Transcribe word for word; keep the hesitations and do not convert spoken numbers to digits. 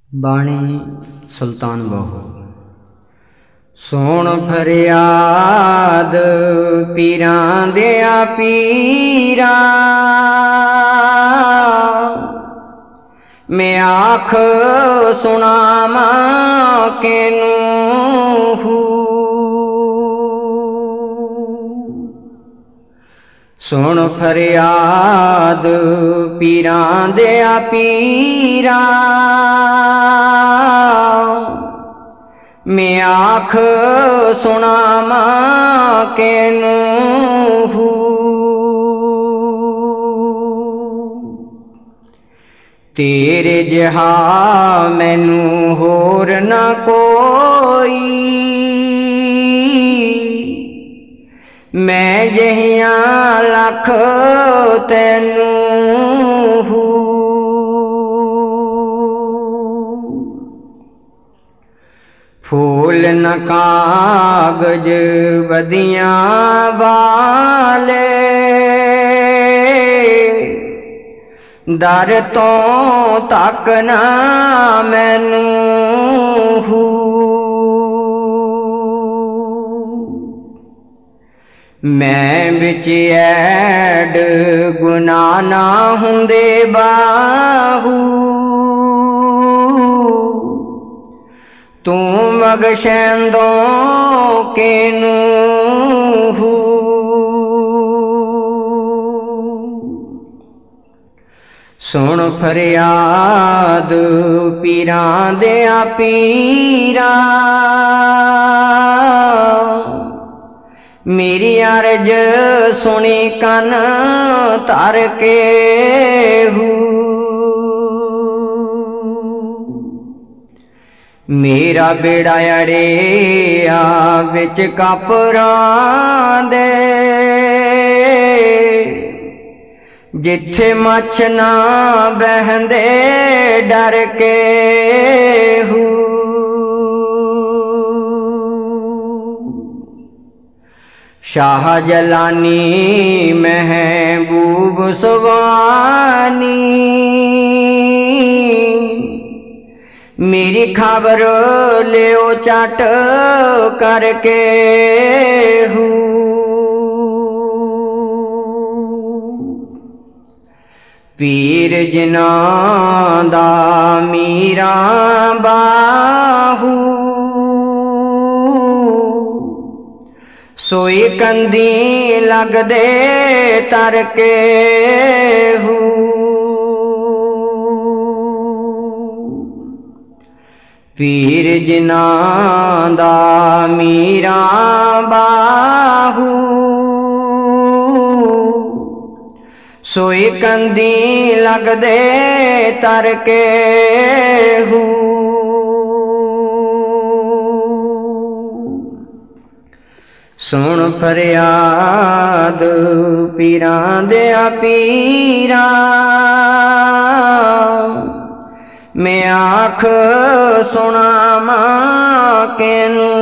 ਬਾਣੀ ਸੁਲਤਾਨ ਬਾਹੂ। ਸੁਣ ਫਰਿਆਦ ਪੀਰਾਂ ਦਿਆ ਪੀਰਾ, ਮੈਂ ਆਖ ਸੁਣਾਵਾਂ ਕਿਨੂੰ ਹੂ। ਸੁਣ ਫਰਿਆਦ ਪੀਰਾਂ ਦਿਆ ਪੀਰਾ, ਮੈਂ ਆਖ ਸੁਣਾਵਾਂ ਕਿਨੂੰ ਹੂ। ਤੇਰੇ ਜਿਹਾ ਮੈਨੂੰ ਹੋਰ ਨਾ ਕੋਈ, ਮੈਂ ਜਿਹੀਆਂ ਲੱਖ ਤੈਨੂੰ ਹੂ। ਫੂਲ ਨ ਕਾਗਜ਼ ਵਧੀਆਂ ਵਾਲੇ, ਦਰ ਤੋਂ ਤੱਕ ਨਾ ਮੈਨੂੰ ਹੂ। ਮੈਂ ਵਿੱਚ ਐਡ ਗੁਨਾਹ ਨਾ ਹੁੰਦੇ ਬਾਹੂ, ਤੂੰ ਬਖਸ਼ੈਂਦੋਂ ਕਿਨੂੰ ਹੂ। ਸੁਣ ਫਰਿਆਦ ਪੀਰਾਂ ਦਿਆ ਪੀਰਾ, ਮੇਰੀ ਅਰਜ ਸੁਣੀ ਕੰਨ ਧਰ ਕੇ ਹੂ। ਮੇਰਾ ਬੇੜਾ ਅੜਿਆ ਵਿੱਚ ਕਾਪਰਾਂ ਦੇ, ਜਿੱਥੇ ਮੱਛ ਨਾ ਬਹਿੰਦੇ ਡਰ ਕੇ ਹੂ। ਸ਼ਾਹ ਜਲਾਨੀ ਮਹਿਬੂਬ ਸੁਵਾਨੀ, ਮੇਰੀ ਖਬਰ ਲਿਓ ਚਟ ਕਰਕੇ ਹੂ। ਪੀਰ ਜਿਨ੍ਹਾਂ ਦਾ ਮੀਰਾਂ ਬਾਹੂ, ਸੋਈ ਕੰਦੀ ਲੱਗਦੇ ਤਰ ਕੇ ਹੂ। ਪੀਰ ਜਿਨ੍ਹਾਂ ਦਾ ਮੀਰਾਂ ਬਾਹੂ, ਸੋਈ ਕੰਦੀ ਲੱਗਦੇ ਤਰ ਕੇ ਹੂ। ਸੁਣ ਫਰਿਆਦ ਪੀਰਾਂ ਦਿਆ ਪੀਰਾ, ਮੈਂ ਆਖ ਸੁਣਾਵਾਂ ਕਿਨੂੰ